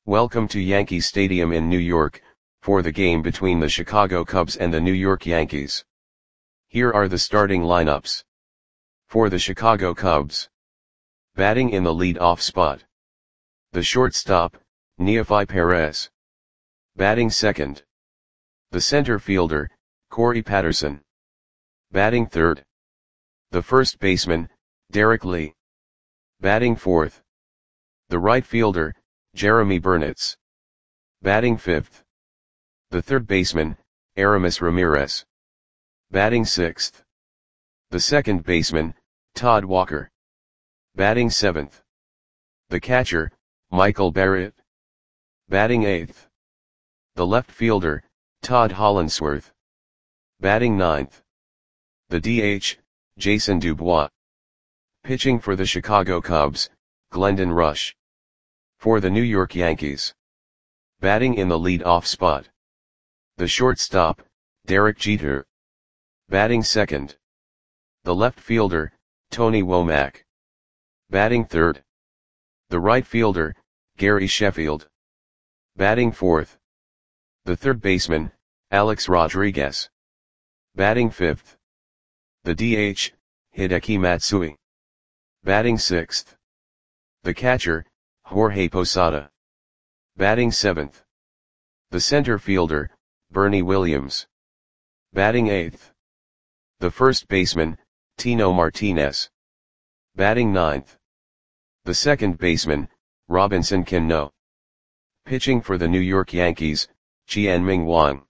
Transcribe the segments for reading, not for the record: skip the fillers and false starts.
Welcome to Yankee Stadium in New York, for the game between the Chicago Cubs and the New York Yankees. Here are the starting lineups. For the Chicago Cubs. Batting in the lead-off spot. The shortstop, Neefi Perez. Batting second. The center fielder, Corey Patterson. Batting third. The first baseman, Derek Lee. Batting fourth. The right fielder, Jeremy Burnitz. Batting fifth. The third baseman, Aramis Ramirez. Batting sixth. The second baseman, Todd Walker. Batting seventh. The catcher, Michael Barrett. Batting eighth. The left fielder, Todd Hollandsworth. Batting ninth. The DH, Jason Dubois. Pitching for the Chicago Cubs, Glendon Rusch. For the New York Yankees. Batting in the lead-off spot. The shortstop, Derek Jeter. Batting second. The left fielder, Tony Womack. Batting third. The right fielder, Gary Sheffield. Batting fourth. The third baseman, Alex Rodriguez. Batting fifth. The DH, Hideki Matsui. Batting sixth. The catcher, Jorge Posada. Batting seventh. The center fielder, Bernie Williams. Batting eighth. The first baseman, Tino Martinez. Batting ninth. The second baseman, Robinson Cano. Pitching for the New York Yankees, Chien-Ming Wang.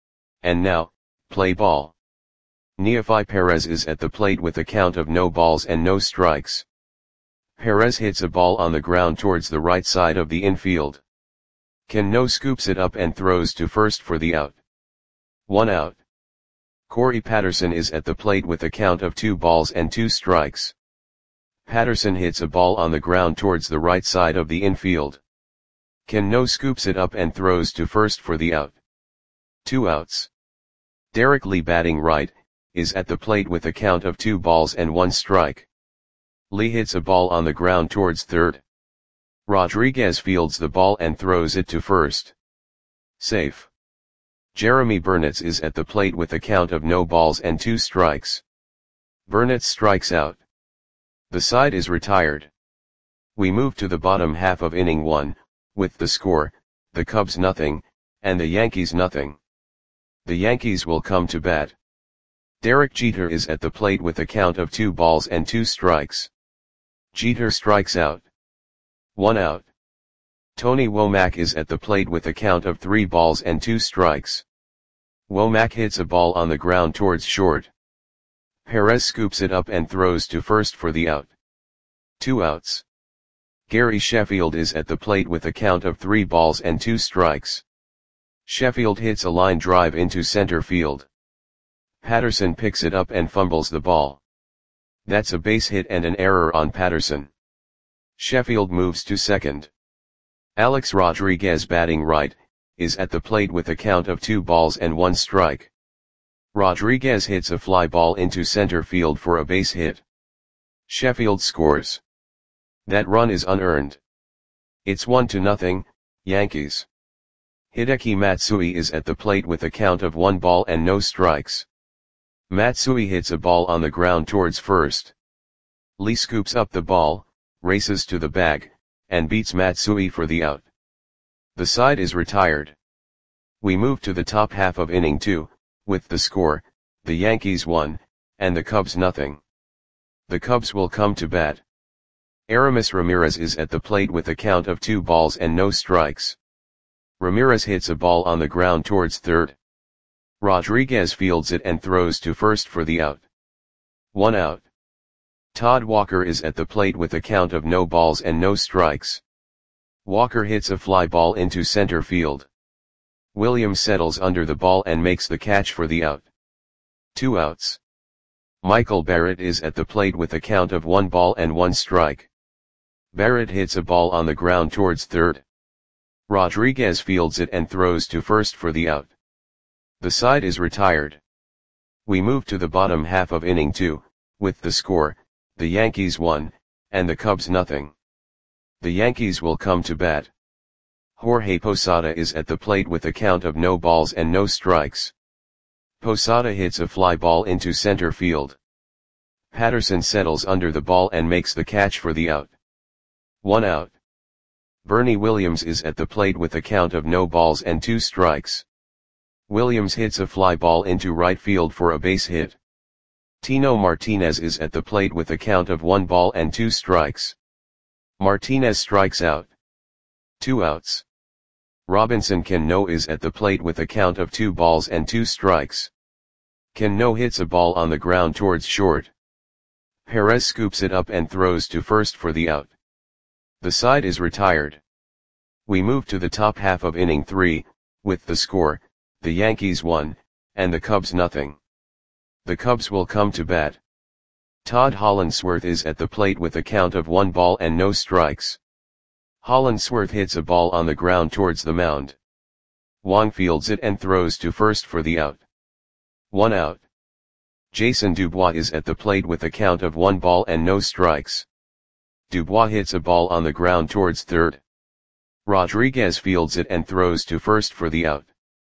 And now, play ball. Neefi Perez is at the plate with a count of no balls and no strikes. Perez hits a ball on the ground towards the right side of the infield. Cano scoops it up and throws to first for the out. 1 out. Corey Patterson is at the plate with a count of 2 balls and 2 strikes. Patterson hits a ball on the ground towards the right side of the infield. Cano scoops it up and throws to first for the out. 2 outs. Derek Lee, batting right, is at the plate with a count of 2 balls and 1 strike. Lee hits a ball on the ground towards third. Rodriguez fields the ball and throws it to first. Safe. Jeremy Burnitz is at the plate with a count of no balls and 2 strikes. Burnitz strikes out. The side is retired. We move to the bottom half of inning 1, with the score, the Cubs nothing, and the Yankees nothing. The Yankees will come to bat. Derek Jeter is at the plate with a count of 2 balls and 2 strikes. Jeter strikes out. 1 out. Tony Womack is at the plate with a count of 3 balls and 2 strikes. Womack hits a ball on the ground towards short. Perez scoops it up and throws to first for the out. 2 outs. Gary Sheffield is at the plate with a count of 3 balls and 2 strikes. Sheffield hits a line drive into center field. Patterson picks it up and fumbles the ball. That's a base hit and an error on Patterson. Sheffield moves to second. Alex Rodriguez, batting right, is at the plate with a count of 2 balls and 1 strike. Rodriguez hits a fly ball into center field for a base hit. Sheffield scores. That run is unearned. It's 1-0, Yankees. Hideki Matsui is at the plate with a count of 1 ball and no strikes. Matsui hits a ball on the ground towards first. Lee scoops up the ball, races to the bag, and beats Matsui for the out. The side is retired. We move to the top half of inning 2, with the score, the Yankees 1, and the Cubs nothing. The Cubs will come to bat. Aramis Ramirez is at the plate with a count of 2 balls and no strikes. Ramirez hits a ball on the ground towards third. Rodriguez fields it and throws to first for the out. 1 out. Todd Walker is at the plate with a count of no balls and no strikes. Walker hits a fly ball into center field. Williams settles under the ball and makes the catch for the out. 2 outs. Michael Barrett is at the plate with a count of 1 ball and 1 strike. Barrett hits a ball on the ground towards third. Rodriguez fields it and throws to first for the out. The side is retired. We move to the bottom half of inning 2, with the score, the Yankees 1, and the Cubs nothing. The Yankees will come to bat. Jorge Posada is at the plate with a count of no balls and no strikes. Posada hits a fly ball into center field. Patterson settles under the ball and makes the catch for the out. 1 out. Bernie Williams is at the plate with a count of no balls and 2 strikes. Williams hits a fly ball into right field for a base hit. Tino Martinez is at the plate with a count of 1 ball and 2 strikes. Martinez strikes out. 2 outs. Robinson Cano is at the plate with a count of 2 balls and 2 strikes. Cano hits a ball on the ground towards short. Perez scoops it up and throws to first for the out. The side is retired. We move to the top half of inning 3, with the score, the Yankees 1, and the Cubs nothing. The Cubs will come to bat. Todd Hollandsworth is at the plate with a count of 1 ball and no strikes. Hollandsworth hits a ball on the ground towards the mound. Wong fields it and throws to first for the out. 1 out. Jason Dubois is at the plate with a count of 1 ball and no strikes. Dubois hits a ball on the ground towards third. Rodriguez fields it and throws to first for the out.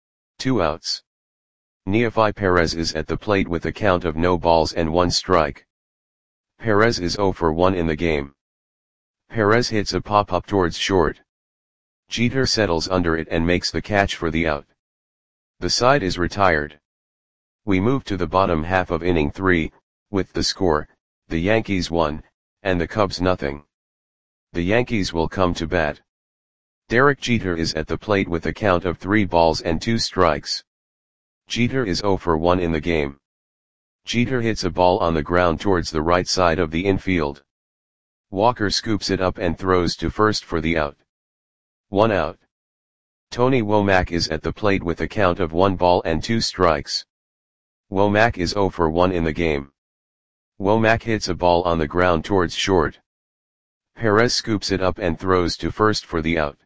2 outs. Neefi Perez is at the plate with a count of no balls and 1 strike. Perez is 0 for 1 in the game. Perez hits a pop-up towards short. Jeter settles under it and makes the catch for the out. The side is retired. We move to the bottom half of inning 3, with the score, the Yankees 1, and the Cubs nothing. The Yankees will come to bat. Derek Jeter is at the plate with a count of 3 balls and 2 strikes. Jeter is 0 for 1 in the game. Jeter hits a ball on the ground towards the right side of the infield. Walker scoops it up and throws to first for the out. 1 out. Tony Womack is at the plate with a count of 1 ball and 2 strikes. Womack is 0 for 1 in the game. Womack hits a ball on the ground towards short. Perez scoops it up and throws to first for the out.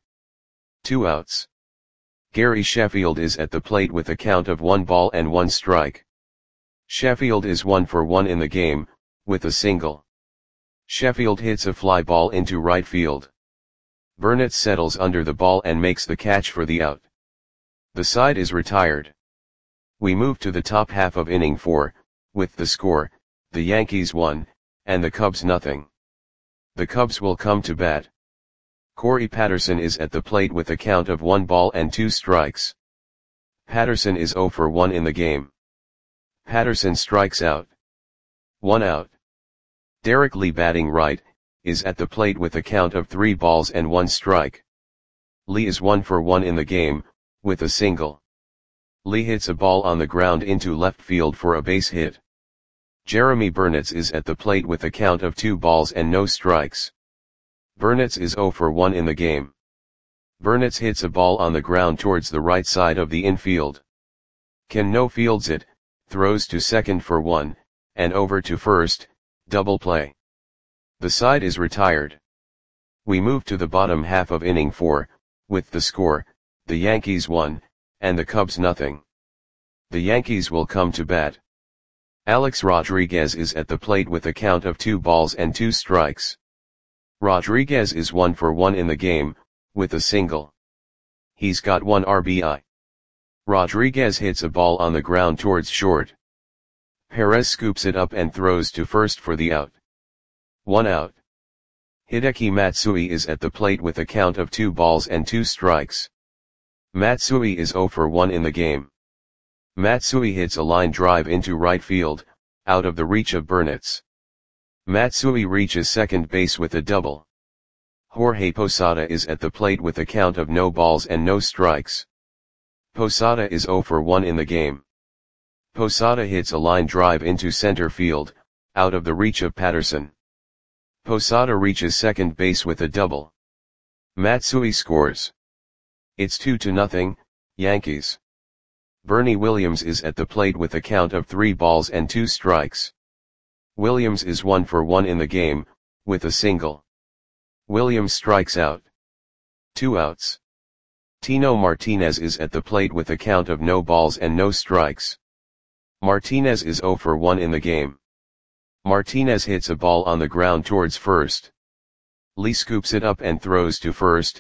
2 outs. Gary Sheffield is at the plate with a count of 1 ball and 1 strike. Sheffield is 1 for 1 in the game, with a single. Sheffield hits a fly ball into right field. Burnett settles under the ball and makes the catch for the out. The side is retired. We move to the top half of inning 4, with the score, the Yankees 1, and the Cubs nothing. The Cubs will come to bat. Corey Patterson is at the plate with a count of 1 ball and 2 strikes. Patterson is 0 for 1 in the game. Patterson strikes out. 1 out. Derek Lee batting right, is at the plate with a count of 3 balls and 1 strike. Lee is 1 for 1 in the game, with a single. Lee hits a ball on the ground into left field for a base hit. Jeremy Burnett is at the plate with a count of 2 balls and no strikes. Burnett is 0 for 1 in the game. Burnett hits a ball on the ground towards the right side of the infield. Cano fields it, throws to second for 1, and over to first, double play. The side is retired. We move to the bottom half of inning 4, with the score, the Yankees 1, and the Cubs nothing. The Yankees will come to bat. Alex Rodriguez is at the plate with a count of 2 balls and 2 strikes. Rodriguez is 1 for 1 in the game, with a single. He's got 1 RBI. Rodriguez hits a ball on the ground towards short. Perez scoops it up and throws to first for the out. 1 out. Hideki Matsui is at the plate with a count of 2 balls and 2 strikes. Matsui is 0 for 1 in the game. Matsui hits a line drive into right field, out of the reach of Burnett. Matsui reaches second base with a double. Jorge Posada is at the plate with a count of no balls and no strikes. Posada is 0 for 1 in the game. Posada hits a line drive into center field, out of the reach of Patterson. Posada reaches second base with a double. Matsui scores. It's 2-0, Yankees. Bernie Williams is at the plate with a count of 3 balls and 2 strikes. Williams is 1 for 1 in the game, with a single. Williams strikes out. 2 outs. Tino Martinez is at the plate with a count of no balls and no strikes. Martinez is 0 for 1 in the game. Martinez hits a ball on the ground towards first. Lee scoops it up and throws to first,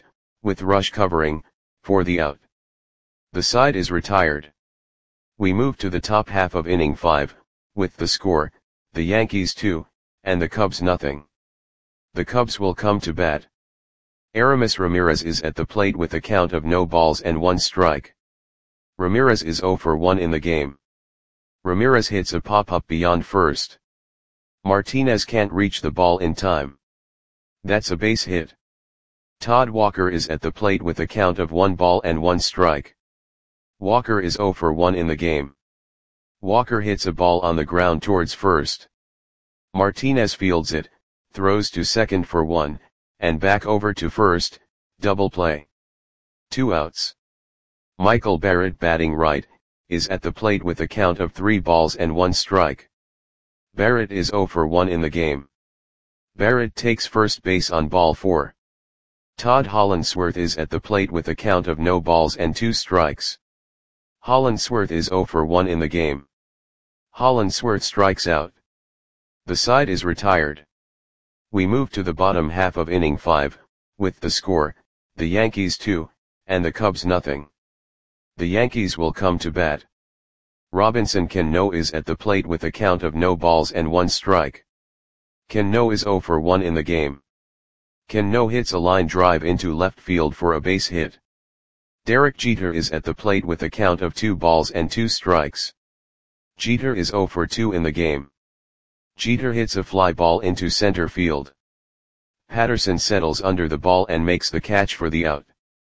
with rush covering, for the out. The side is retired. We move to the top half of inning 5, with the score, the Yankees 2, and the Cubs nothing. The Cubs will come to bat. Aramis Ramirez is at the plate with a count of no balls and 1 strike. Ramirez is 0 for 1 in the game. Ramirez hits a pop-up beyond first. Martinez can't reach the ball in time. That's a base hit. Todd Walker is at the plate with a count of 1 ball and 1 strike. Walker is 0 for 1 in the game. Walker hits a ball on the ground towards first. Martinez fields it, throws to second for 1, and back over to first, double play. 2 outs. Michael Barrett, batting right, is at the plate with a count of 3 balls and 1 strike. Barrett is 0 for 1 in the game. Barrett takes first base on ball 4. Todd Hollandsworth is at the plate with a count of no balls and 2 strikes. Hollandsworth is 0 for 1 in the game. Hollandsworth strikes out. The side is retired. We move to the bottom half of inning 5, with the score, the Yankees 2, and the Cubs nothing. The Yankees will come to bat. Robinson Cano is at the plate with a count of no balls and 1 strike. Cano is 0 for 1 in the game. Cano hits a line drive into left field for a base hit. Derek Jeter is at the plate with a count of 2 balls and 2 strikes. Jeter is 0 for 2 in the game. Jeter hits a fly ball into center field. Patterson settles under the ball and makes the catch for the out.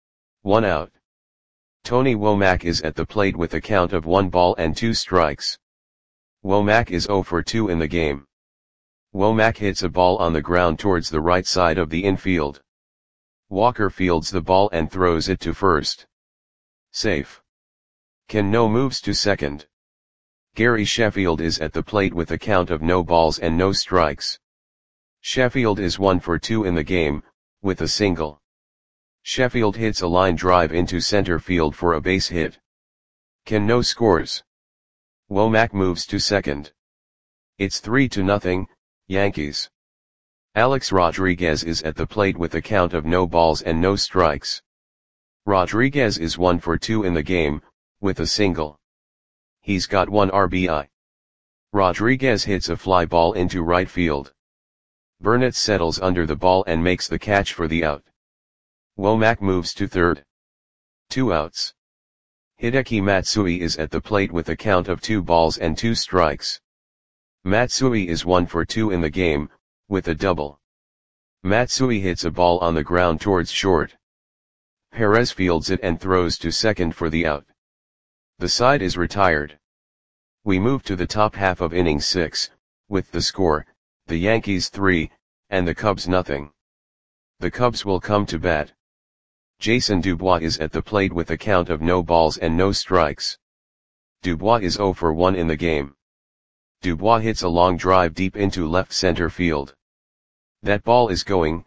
1 out. Tony Womack is at the plate with a count of 1 ball and 2 strikes. Womack is 0 for 2 in the game. Womack hits a ball on the ground towards the right side of the infield. Walker fields the ball and throws it to first. Safe. Cano moves to second. Gary Sheffield is at the plate with a count of no balls and no strikes. Sheffield is 1 for 2 in the game, with a single. Sheffield hits a line drive into center field for a base hit. Cano scores. Womack moves to second. It's 3-0, Yankees. Alex Rodriguez is at the plate with a count of no balls and no strikes. Rodriguez is 1 for 2 in the game, with a single. He's got 1 RBI. Rodriguez hits a fly ball into right field. Burnett settles under the ball and makes the catch for the out. Womack moves to third. 2 outs. Hideki Matsui is at the plate with a count of 2 balls and 2 strikes. Matsui is 1 for 2 in the game, with a double. Matsui hits a ball on the ground towards short. Perez fields it and throws to second for the out. The side is retired. We move to the top half of inning 6, with the score, the Yankees 3, and the Cubs nothing. The Cubs will come to bat. Jason Dubois is at the plate with a count of no balls and no strikes. Dubois is 0 for 1 in the game. Dubois hits a long drive deep into left center field. That ball is gone.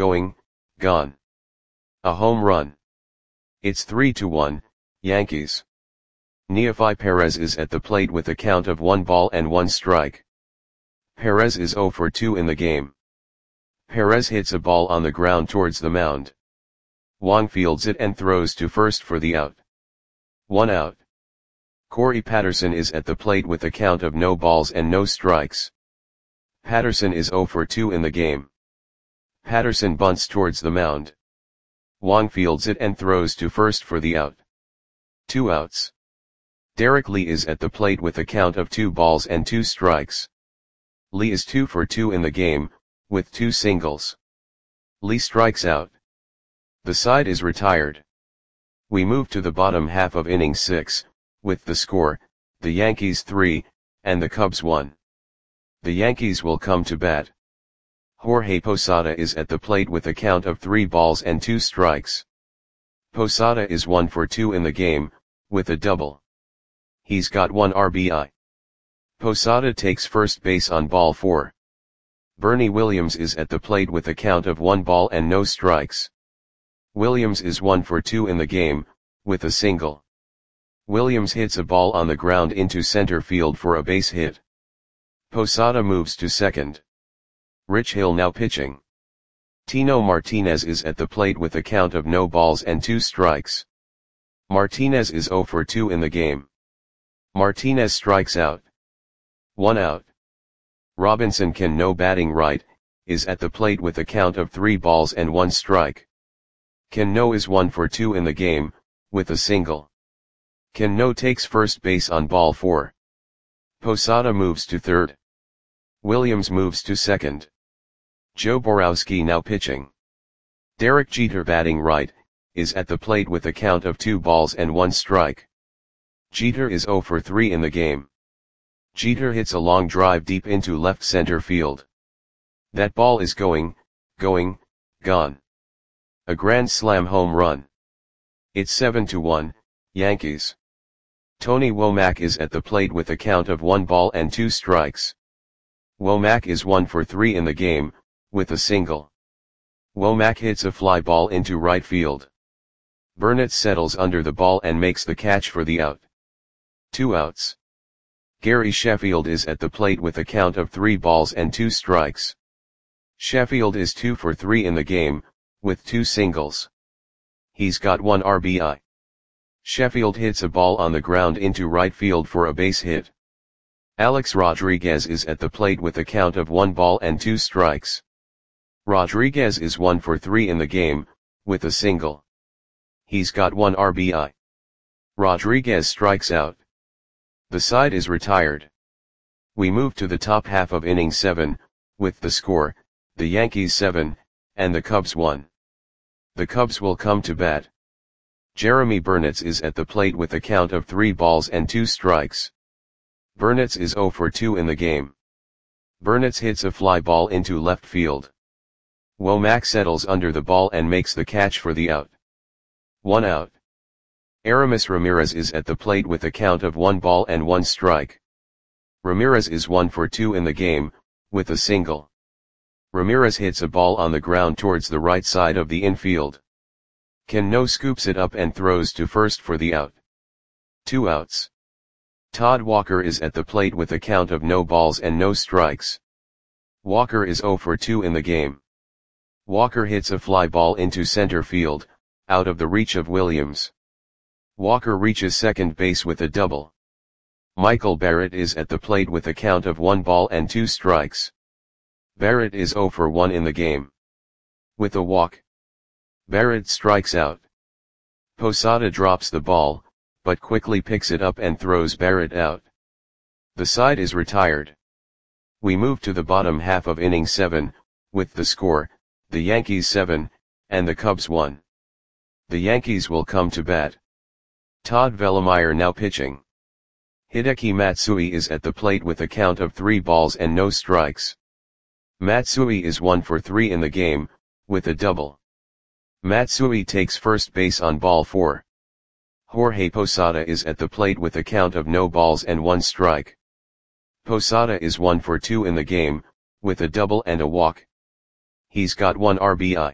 A home run. It's 3-1, Yankees. Neefi Perez is at the plate with a count of 1 ball and 1 strike. Perez is 0 for 2 in the game. Perez hits a ball on the ground towards the mound. Wong fields it and throws to first for the out. 1 out. Corey Patterson is at the plate with a count of no balls and no strikes. Patterson is 0 for 2 in the game. Patterson bunts towards the mound. Wong fields it and throws to first for the out. 2 outs. Derek Lee is at the plate with a count of 2 balls and 2 strikes. Lee is 2 for 2 in the game, with 2 singles. Lee strikes out. The side is retired. We move to the bottom half of inning 6, with the score, the Yankees 3, and the Cubs 1. The Yankees will come to bat. Jorge Posada is at the plate with a count of 3 balls and 2 strikes. Posada is 1 for 2 in the game, with a double. He's got 1 RBI. Posada takes first base on ball 4. Bernie Williams is at the plate with a count of 1 ball and no strikes. Williams is 1 for 2 in the game, with a single. Williams hits a ball on the ground into center field for a base hit. Posada moves to second. Rich Hill now pitching. Tino Martinez is at the plate with a count of no balls and 2 strikes. Martinez is 0 for 2 in the game. Martinez strikes out. 1 out. Robinson Cano batting right, is at the plate with a count of 3 balls and 1 strike. Cano is 1 for 2 in the game, with a single. Cano takes first base on ball 4. Posada moves to third. Williams moves to second. Joe Borowski now pitching. Derek Jeter batting right, is at the plate with a count of 2 balls and 1 strike. Jeter is 0 for 3 in the game. Jeter hits a long drive deep into left center field. That ball is gone. A grand slam home run. It's 7-1, Yankees. Tony Womack is at the plate with a count of 1 ball and 2 strikes. Womack is 1 for 3 in the game, with a single. Womack hits a fly ball into right field. Burnett settles under the ball and makes the catch for the out. 2 outs. Gary Sheffield is at the plate with a count of 3 balls and 2 strikes. Sheffield is 2 for 3 in the game, with 2 singles. He's got 1 RBI. Sheffield hits a ball on the ground into right field for a base hit. Alex Rodriguez is at the plate with a count of 1 ball and 2 strikes. Rodriguez is 1 for 3 in the game, with a single. He's got 1 RBI. Rodriguez strikes out. The side is retired. We move to the top half of inning 7, with the score, the Yankees 7, and the Cubs 1. The Cubs will come to bat. Jeremy Burnitz is at the plate with a count of 3 balls and 2 strikes. Burnitz is 0 for 2 in the game. Burnitz hits a fly ball into left field. Womack settles under the ball and makes the catch for the out. 1 out. Aramis Ramirez is at the plate with a count of 1 ball and 1 strike. Ramirez is 1 for 2 in the game, with a single. Ramirez hits a ball on the ground towards the right side of the infield. Cano scoops it up and throws to first for the out. 2 outs. Todd Walker is at the plate with a count of no balls and no strikes. Walker is 0 for 2 in the game. Walker hits a fly ball into center field, out of the reach of Williams. Walker reaches second base with a double. Michael Barrett is at the plate with a count of 1 ball and 2 strikes. Barrett is 0 for 1 in the game. With a walk. Barrett strikes out. Posada drops the ball, but quickly picks it up and throws Barrett out. The side is retired. We move to the bottom half of inning 7, with the score, the Yankees 7, and the Cubs 1. The Yankees will come to bat. Todd Vellemeyer now pitching. Hideki Matsui is at the plate with a count of 3 balls and no strikes. Matsui is 1 for 3 in the game, with a double. Matsui takes first base on ball 4. Jorge Posada is at the plate with a count of no balls and 1 strike. Posada is 1 for 2 in the game, with a double and a walk. He's got 1 RBI.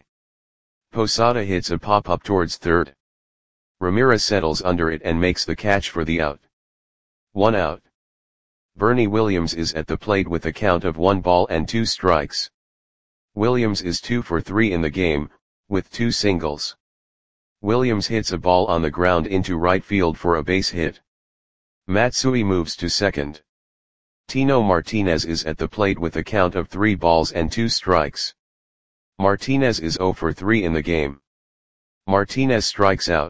Posada hits a pop-up towards third. Ramirez settles under it and makes the catch for the out. 1 out. Bernie Williams is at the plate with a count of 1 ball and 2 strikes. Williams is 2 for 3 in the game, with 2 singles. Williams hits a ball on the ground into right field for a base hit. Matsui moves to second. Tino Martinez is at the plate with a count of 3 balls and 2 strikes. Martinez is 0 for 3 in the game. Martinez strikes out.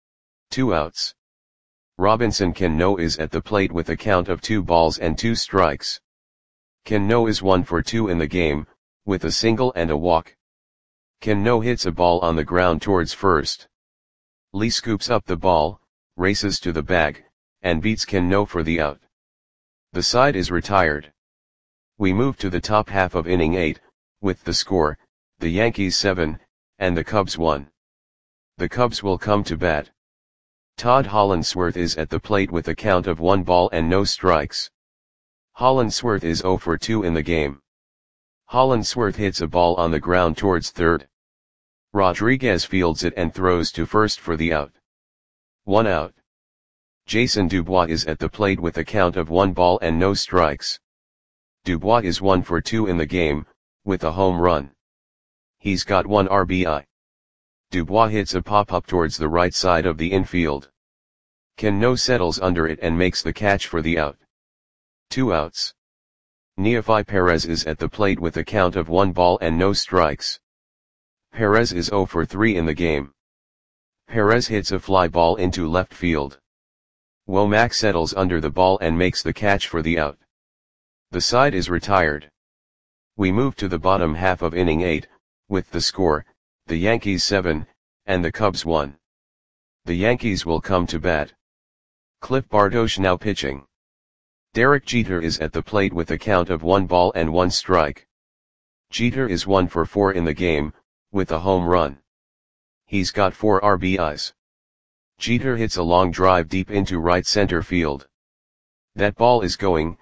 2 outs. Robinson Cano is at the plate with a count of 2 balls and 2 strikes. Cano is 1 for 2 in the game, with a single and a walk. Cano hits a ball on the ground towards first. Lee scoops up the ball, races to the bag, and beats Cano for the out. The side is retired. We move to the top half of inning 8, with the score, the Yankees 7, and the Cubs 1. The Cubs will come to bat. Todd Hollandsworth is at the plate with a count of 1 ball and no strikes. Hollandsworth is 0 for 2 in the game. Hollandsworth hits a ball on the ground towards third. Rodriguez fields it and throws to first for the out. 1 out. Jason Dubois is at the plate with a count of 1 ball and no strikes. Dubois is 1 for 2 in the game, with a home run. He's got 1 RBI. Dubois hits a pop-up towards the right side of the infield. Cano settles under it and makes the catch for the out. 2 outs. Neofi Perez is at the plate with a count of 1 ball and no strikes. Perez is 0 for 3 in the game. Perez hits a fly ball into left field. Womack settles under the ball and makes the catch for the out. The side is retired. We move to the bottom half of inning 8, with the score, the Yankees 7, and the Cubs 1. The Yankees will come to bat. Cliff Bartosh now pitching. Derek Jeter is at the plate with a count of 1 ball and 1 strike. Jeter is 1 for 4 in the game, with a home run. He's got 4 RBIs. Jeter hits a long drive deep into right center field. That ball is going,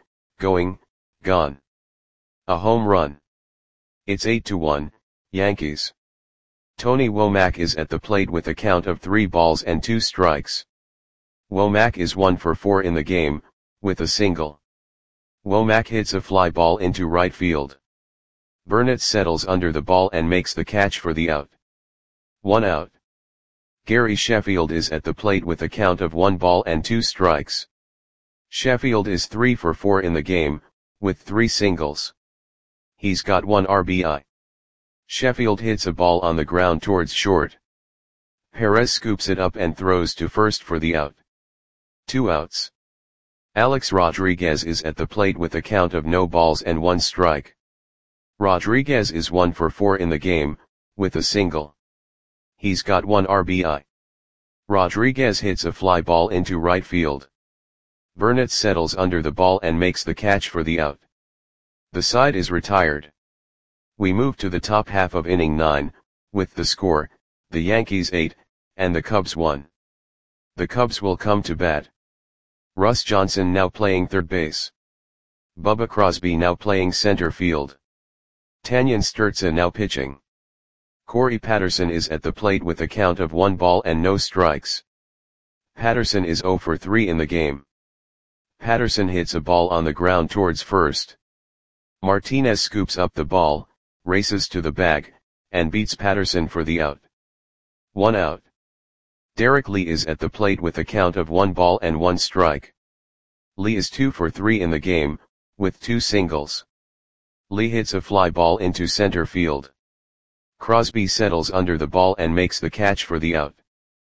gone. A home run. It's 8-1, Yankees. Tony Womack is at the plate with a count of 3 balls and 2 strikes. Womack is 1 for 4 in the game, with a single. Womack hits a fly ball into right field. Burnett settles under the ball and makes the catch for the out. 1 out. Gary Sheffield is at the plate with a count of 1 ball and 2 strikes. Sheffield is 3 for 4 in the game, with 3 singles. He's got 1 RBI. Sheffield hits a ball on the ground towards short. Perez scoops it up and throws to first for the out. 2 outs. Alex Rodriguez is at the plate with a count of no balls and 1 strike. Rodriguez is 1 for 4 in the game, with a single. He's got 1 RBI. Rodriguez hits a fly ball into right field. Burnett settles under the ball and makes the catch for the out. The side is retired. We move to the top half of inning 9, with the score, the Yankees 8, and the Cubs 1. The Cubs will come to bat. Russ Johnson now playing third base. Bubba Crosby now playing center field. Tanyan Sturza now pitching. Corey Patterson is at the plate with a count of 1 ball and no strikes. Patterson is 0 for 3 in the game. Patterson hits a ball on the ground towards first. Martinez scoops up the ball, races to the bag, and beats Patterson for the out. 1 out. Derek Lee is at the plate with a count of 1 ball and 1 strike. Lee is 2 for 3 in the game, with 2 singles. Lee hits a fly ball into center field. Crosby settles under the ball and makes the catch for the out.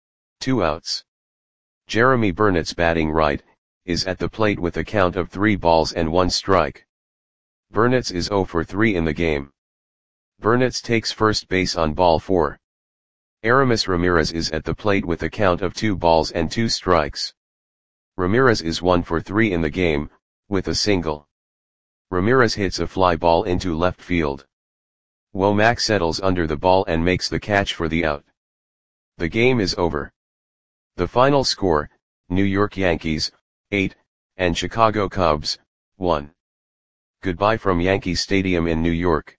2 outs. Jeremy Burnett's batting right, is at the plate with a count of 3 balls and 1 strike. Burnett is 0 for 3 in the game. Burnett takes first base on ball 4. Aramis Ramirez is at the plate with a count of 2 balls and 2 strikes. Ramirez is 1 for 3 in the game, with a single. Ramirez hits a fly ball into left field. Womack settles under the ball and makes the catch for the out. The game is over. The final score, New York Yankees, 8, and Chicago Cubs, 1. Goodbye from Yankee Stadium in New York.